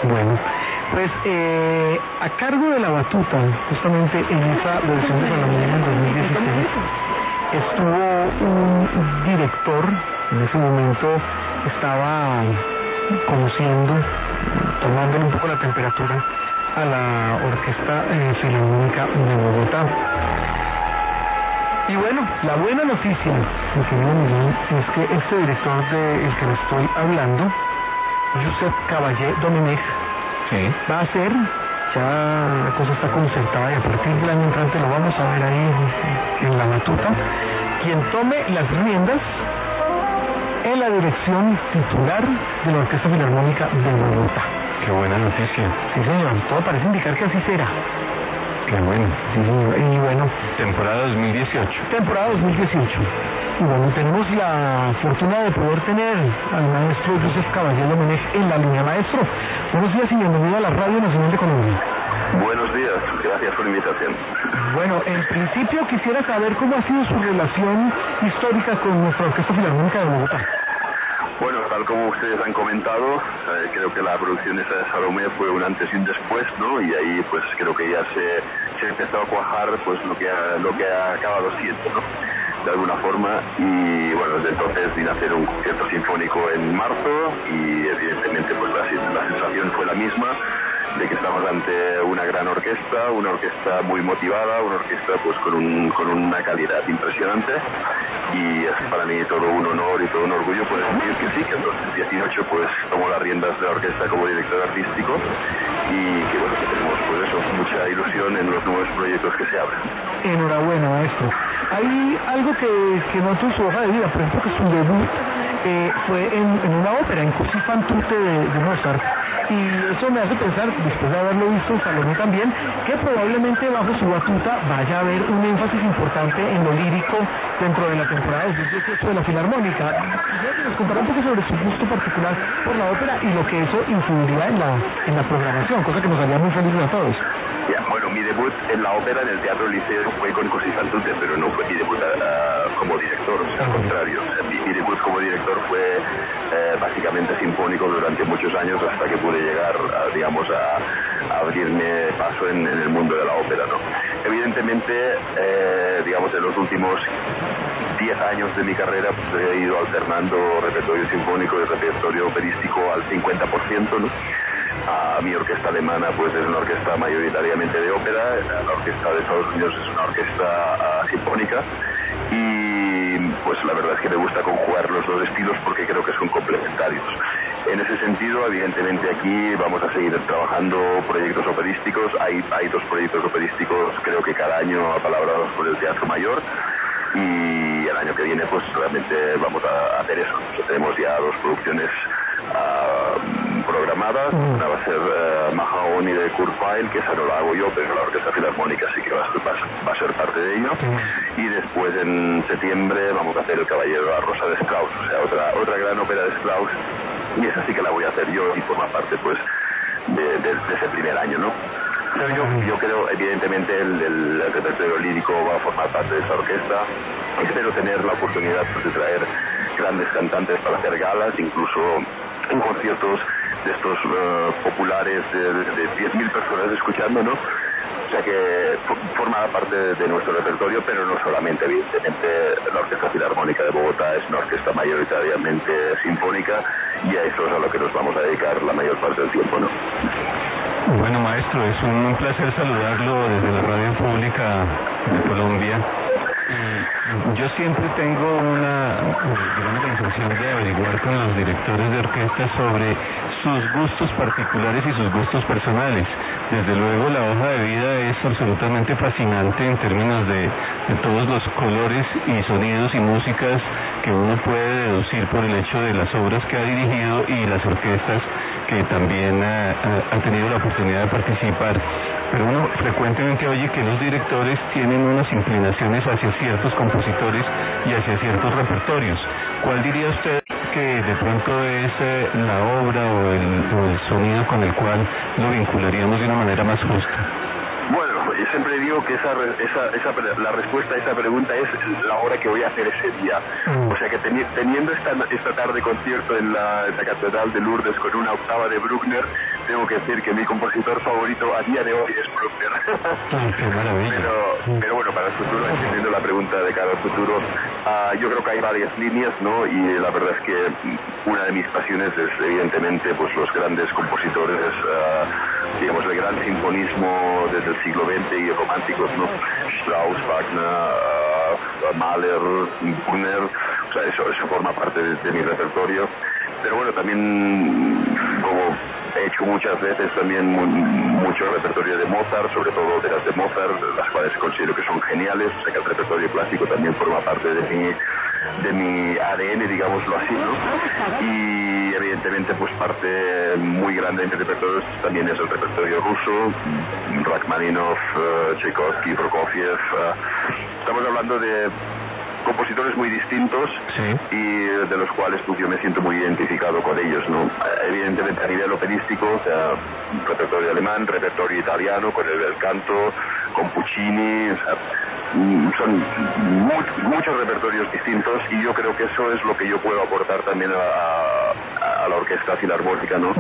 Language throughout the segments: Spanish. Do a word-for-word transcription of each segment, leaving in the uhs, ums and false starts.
Bueno, pues eh, a cargo de la batuta, justamente en esa versión de Salomón en dos mil dieciséis, estuvo un director. En ese momento estaba conociendo, tomándole un poco la temperatura a la Orquesta eh, Filarmónica de Bogotá. Y bueno, la buena noticia, mi querido Miguel, es que este director del que le estoy hablando, Josep Caballé Domenech, sí, va a ser, ya la cosa está concertada y a partir del año entrante lo vamos a ver ahí en la batuta, quien tome las riendas en la dirección titular de la Orquesta Filarmónica de Bogotá. Qué buena noticia. Sí, señor, todo parece indicar que así será. Qué bueno. Sí, señor. Y bueno, temporada dos mil dieciocho. Temporada dos mil dieciocho. Y bueno, tenemos la fortuna de poder tener al maestro Josep Caballé Domenech en la línea. Maestro, buenos días y bienvenido a la Radio Nacional de Colombia. Buenos días, gracias por la invitación. Bueno, en principio quisiera saber cómo ha sido su relación histórica con nuestra Orquesta Filarmónica de Bogotá. Bueno, tal como ustedes han comentado, eh, creo que la producción de esa Salomé fue un antes y un después, ¿no? Y ahí pues creo que ya se, se empezó a cuajar pues lo que ha, lo que ha acabado siendo, ¿no? De alguna forma, y bueno, desde entonces vine a hacer un concierto sinfónico en marzo y evidentemente pues la, la sensación fue la misma, de que estamos ante una gran orquesta, una orquesta muy motivada, una orquesta pues con, un, con una calidad impresionante, y es para mí todo un honor y todo un orgullo poder decir que sí, que en dos mil dieciocho pues tomo las riendas de la orquesta como director artístico y que bueno, que tenemos pues eso, mucha ilusión en los nuevos proyectos que se abren. Enhorabuena, maestro. Hay algo que, que noto en su hoja de vida, por ejemplo, que su debut eh, fue en, en una ópera, en Così fan tutte de, de Mozart. Y eso me hace pensar, después de haberlo visto en Salomé también, que probablemente bajo su batuta vaya a haber un énfasis importante en lo lírico dentro de la temporada dos mil dieciocho de la Filarmónica. Quisiera que nos contara un poco sobre su gusto particular por la ópera y lo que eso influiría en la, en la programación, cosa que nos haría muy felices a todos. Ya, bueno, mi debut en la ópera en el Teatro Liceo fue con Così fan tutte, pero no fue mi debut uh, como director, o sea, al contrario. O sea, mi, mi debut como director fue eh, básicamente sinfónico durante muchos años hasta que pude llegar, a, digamos, a, a abrirme paso en, en el mundo de la ópera, ¿no? Evidentemente, eh, digamos, en los últimos diez años de mi carrera pues, he ido alternando repertorio sinfónico y repertorio operístico al cincuenta por ciento, ¿no? A mi orquesta alemana pues es una orquesta mayoritariamente de ópera, la orquesta de Estados Unidos es una orquesta uh, sinfónica y pues la verdad es que me gusta conjugar los dos estilos porque creo que son complementarios. En ese sentido, evidentemente aquí vamos a seguir trabajando proyectos operísticos, hay, hay dos proyectos operísticos creo que cada año apalabrados por el Teatro Mayor y el año que viene pues realmente vamos a hacer eso. Entonces, tenemos ya dos producciones Uh, programadas. Una va a ser uh, Mahagoni de Kurt Weill, que esa no la hago yo, pero la Orquesta Filarmónica sí que va a, va, va a ser parte de ello. Y después en septiembre vamos a hacer El Caballero de la Rosa de Strauss, o sea, otra otra gran ópera de Strauss, y esa sí que la voy a hacer yo y forma parte pues de, de, de ese primer año, ¿no? Pero yo, yo creo, evidentemente, el, el, el repertorio lírico va a formar parte de esa orquesta. Espero tener la oportunidad pues, de traer grandes cantantes para hacer galas, incluso en conciertos de estos uh, populares de, de diez mil personas escuchando, ¿no? O sea que forma parte de, de nuestro repertorio, pero no solamente, evidentemente, la Orquesta Filarmónica de Bogotá es una orquesta mayoritariamente sinfónica y a eso es a lo que nos vamos a dedicar la mayor parte del tiempo, ¿no? Bueno, maestro, es un placer saludarlo desde la Radio Pública de Colombia. Yo siempre tengo una, digamos, la intención de averiguar con los directores de orquesta sobre sus gustos particulares y sus gustos personales. Desde luego la hoja de vida es absolutamente fascinante en términos de, de todos los colores y sonidos y músicas que uno puede deducir por el hecho de las obras que ha dirigido y las orquestas que también ha, ha, ha tenido la oportunidad de participar. Pero uno frecuentemente oye que los directores tienen unas inclinaciones hacia ciertos compositores y hacia ciertos repertorios. ¿Cuál diría usted que de pronto es eh, la obra o el, o el sonido con el cual lo vincularíamos de una manera más justa? Bueno, yo siempre digo que esa, esa, esa, la respuesta a esa pregunta es la hora que voy a hacer ese día. O sea que teni, teniendo esta, esta tarde concierto en la, en la Catedral de Lourdes con una octava de Bruckner, tengo que decir que mi compositor favorito a día de hoy es Bruckner. Ay, qué maravilla. Pero, pero bueno, para el futuro, entendiendo la pregunta de cara al futuro, uh, yo creo que hay varias líneas, ¿no? Y la verdad es que una de mis pasiones es evidentemente pues los grandes compositores, uh, digamos el gran sinfonismo desde el siglo veinte y románticos, ¿no? Strauss, Wagner, uh, Mahler, Brunner, o sea, eso, eso forma parte de, de mi repertorio. Pero bueno, también como he hecho muchas veces también muy, mucho repertorio de Mozart, sobre todo óperas de Mozart, las cuales considero que son geniales, o sea que el repertorio clásico también forma parte de mi, de mi A D N, digámoslo así, ¿no? Y evidentemente pues parte muy grande de mi repertorio también es el repertorio ruso, Rachmaninoff, uh, Tchaikovsky, Prokofiev, uh, estamos hablando de compositores muy distintos, sí, y de los cuales pues yo me siento muy identificado con ellos, ¿no? Evidentemente a nivel operístico, o sea, repertorio alemán, repertorio italiano, con el bel canto, con Puccini, o sea, son muy, muchos repertorios distintos y yo creo que eso es lo que yo puedo aportar también a, a, a la orquesta filarmónica, ¿no?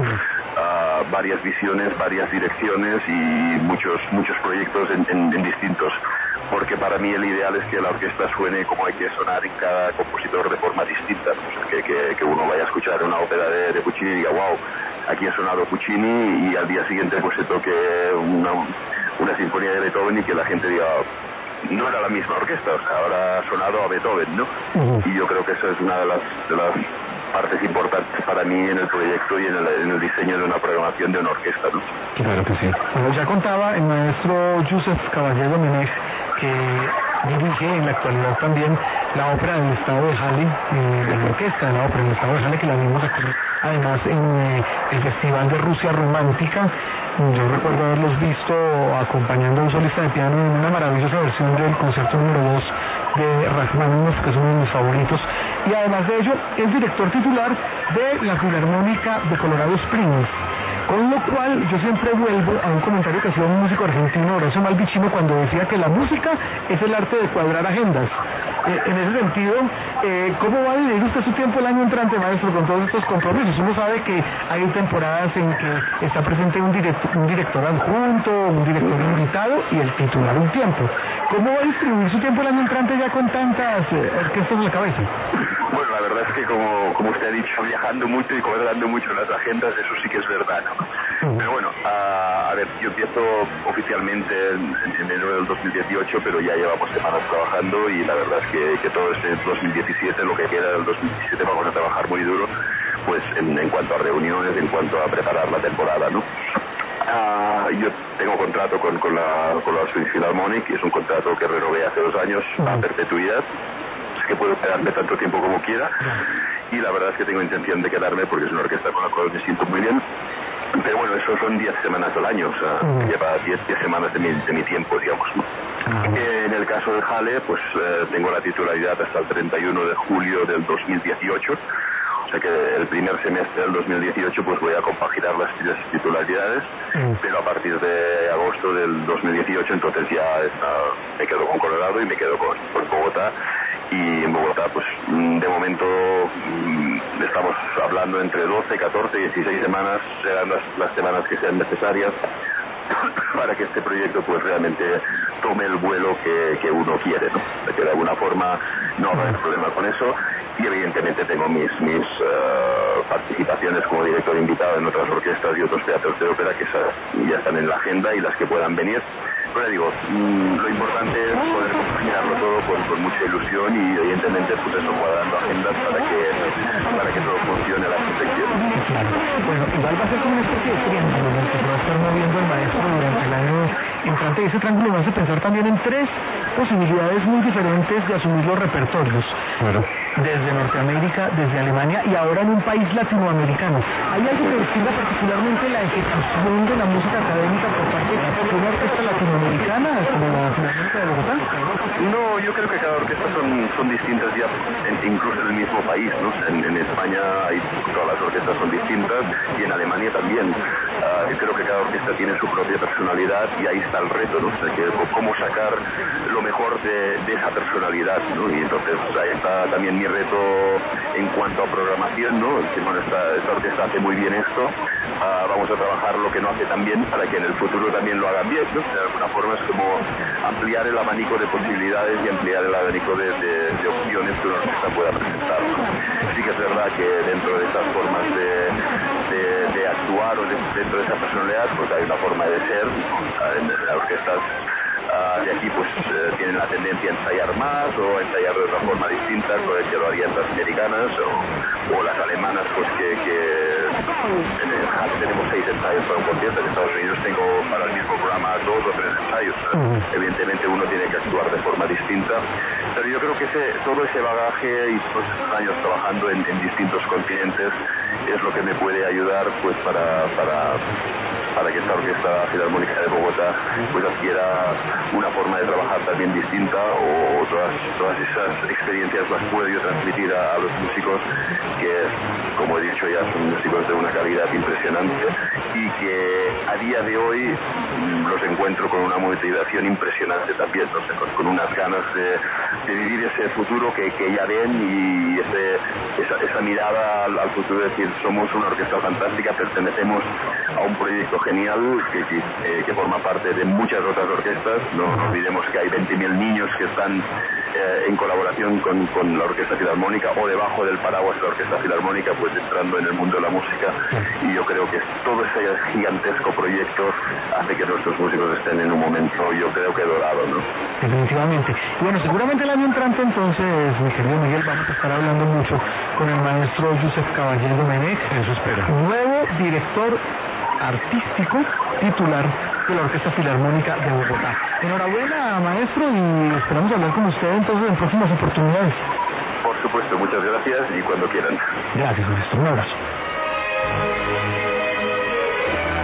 A varias visiones, varias direcciones y muchos muchos proyectos en, en, en distintos, porque para mí el ideal es que la orquesta suene como hay que sonar en cada compositor de forma distinta, pues que, que, que uno vaya a escuchar una ópera de, de Puccini y diga wow, aquí ha sonado Puccini, y al día siguiente pues se toque una, una sinfonía de Beethoven y que la gente diga no era la misma orquesta, o sea, ahora ha sonado a Beethoven, ¿no? Uh-huh. Y yo creo que esa es una de las, de las partes importantes para mí en el proyecto y en el, en el diseño de una programación de una orquesta, ¿no? Claro que sí. Bueno, ya contaba el maestro Joseph Caballero Menech, que dirige en la actualidad también la ópera del estado de Halle, eh, la orquesta de la ópera del estado de Halle, que la vimos aquí además en eh, el Festival de Rusia Romántica. Yo recuerdo haberlos visto acompañando a un solista de piano en una maravillosa versión del concierto número dos de Rachmaninoff, que es uno de mis favoritos, y además de ello es director titular de la Filarmónica de Colorado Springs. Con lo cual yo siempre vuelvo a un comentario que hacía un músico argentino, Horacio Malvicino, cuando decía que la música es el arte de cuadrar agendas. Eh, en ese sentido, eh, ¿cómo va a dividir usted su tiempo el año entrante, maestro, con todos estos compromisos? Uno sabe que hay temporadas en que está presente un, direct, un director adjunto, un director invitado y el titular un tiempo. ¿Cómo va a distribuir su tiempo el año entrante ya con tantas eh, orquestas en la cabeza? Bueno, la verdad es que como, como usted ha dicho, viajando mucho y cuadrando mucho las agendas, eso sí que es verdad, ¿no? Pero bueno, a, a ver, yo empiezo oficialmente en, en enero del dos mil dieciocho, pero ya llevamos semanas trabajando y la verdad es que, que todo este dos mil diecisiete, lo que queda del dos mil diecisiete, vamos a trabajar muy duro, pues en, en cuanto a reuniones, en cuanto a preparar la temporada, ¿no? Uh, yo tengo contrato con, con la con la Swedish Philharmonic, y es un contrato que renové hace dos años a perpetuidad, así que puedo quedarme tanto tiempo como quiera, y la verdad es que tengo intención de quedarme porque es una orquesta con la cual me siento muy bien. Pero bueno, eso son diez semanas al año, o sea, uh-huh. lleva diez semanas de mi, de mi tiempo, digamos, ¿no? Uh-huh. Eh, en el caso de Halle, pues eh, tengo la titularidad hasta el treinta y uno de julio del dos mil dieciocho, o sea que el primer semestre del dos mil dieciocho pues voy a compaginar las tres titularidades, uh-huh. pero a partir de agosto del dos mil dieciocho entonces ya está, me quedo con Colorado y me quedo con, con Bogotá. Y en Bogotá, pues de momento estamos hablando entre doce, catorce, dieciséis semanas, serán las, las semanas que sean necesarias para que este proyecto pues realmente tome el vuelo que, que uno quiere, ¿no? De que de alguna forma no va a haber problema con eso, y evidentemente tengo mis, mis uh, participaciones como director invitado en otras orquestas y otros teatros de ópera que ya están en la agenda y las que puedan venir. Pero digo, mmm, lo importante es poder compaginarlo todo con, con mucha ilusión y evidentemente pues eso, cuadrando agendas para que para que todo funcione a la perfección. Claro. Bueno, igual va a ser como una especie de triángulo en el que se va a estar moviendo el maestro durante el año entrante, y ese triángulo me hace pensar también en tres posibilidades muy diferentes de asumir los repertorios. Bueno. Desde Norteamérica, desde Alemania y ahora en un país latinoamericano. ¿Hay algo que distinga particularmente la ejecución de la música académica por parte de una orquesta latinoamericana como la Filarmónica de Bogotá? No, yo creo que cada orquesta son, son distintas ya, en, incluso en el mismo país, ¿no? En, en España hay, todas las orquestas son distintas y en Alemania también. Uh, yo creo que cada orquesta tiene su propia personalidad y ahí está el reto, ¿no? O sea, que cómo sacar lo mejor de, de esa personalidad, ¿no? Y entonces ahí está también mi reto en cuanto a programación, ¿no? Que bueno, esta, esta orquesta hace muy bien esto, uh, vamos a trabajar lo que no hace tan bien para que en el futuro también lo hagan bien, ¿no? De alguna forma es como ampliar el abanico de posibilidades y ampliar el abanico de, de, de opciones que una orquesta pueda presentar. Sí que es verdad que dentro de estas formas de, de, de actuar o de, dentro de esa personalidad, pues hay una forma de ser. En las orquestas Uh, de aquí pues uh, tienen la tendencia a ensayar más o a ensayar de otra forma distinta, que lo harían las americanas o, o las alemanas, pues que, que en el H A C tenemos seis ensayos para un concierto. En Estados Unidos tengo para el mismo programa dos o tres ensayos. Uh-huh. Evidentemente uno tiene que actuar de forma distinta, pero yo creo que ese, todo ese bagaje y todos esos años trabajando en, en distintos continentes es lo que me puede ayudar pues para, para para que esta Orquesta Filarmónica de Bogotá pues adquiera una forma de trabajar también distinta, o todas, todas esas experiencias las puedo yo transmitir a, a los músicos, que como he dicho ya son músicos de una calidad impresionante y que a día de hoy los encuentro con una motivación impresionante también, no sé, con, con unas ganas de, de vivir ese futuro que, que ya ven, y ese, esa, esa mirada al, al futuro, de decir, somos una orquesta fantástica, pertenecemos a un proyecto genial que, que, eh, que forma parte de muchas otras orquestas. No olvidemos que hay veinte mil niños que están eh, en colaboración con, con la Orquesta Filarmónica, o debajo del paraguas de la Orquesta Filarmónica, pues entrando en el mundo de la música, y yo creo que todo ese gigantesco proyecto hace que nuestros músicos estén en un momento, yo creo que dorado, ¿no? Definitivamente. Y bueno, seguramente el año entrante entonces, mi querido Miguel, vamos a estar hablando mucho con el maestro Josep Caballé Domenech, eso espero, nuevo director artístico titular de la Orquesta Filarmónica de Bogotá. Enhorabuena, maestro, y esperamos hablar con usted entonces en próximas oportunidades. Por supuesto, muchas gracias y cuando quieran. Gracias, maestro. Un abrazo.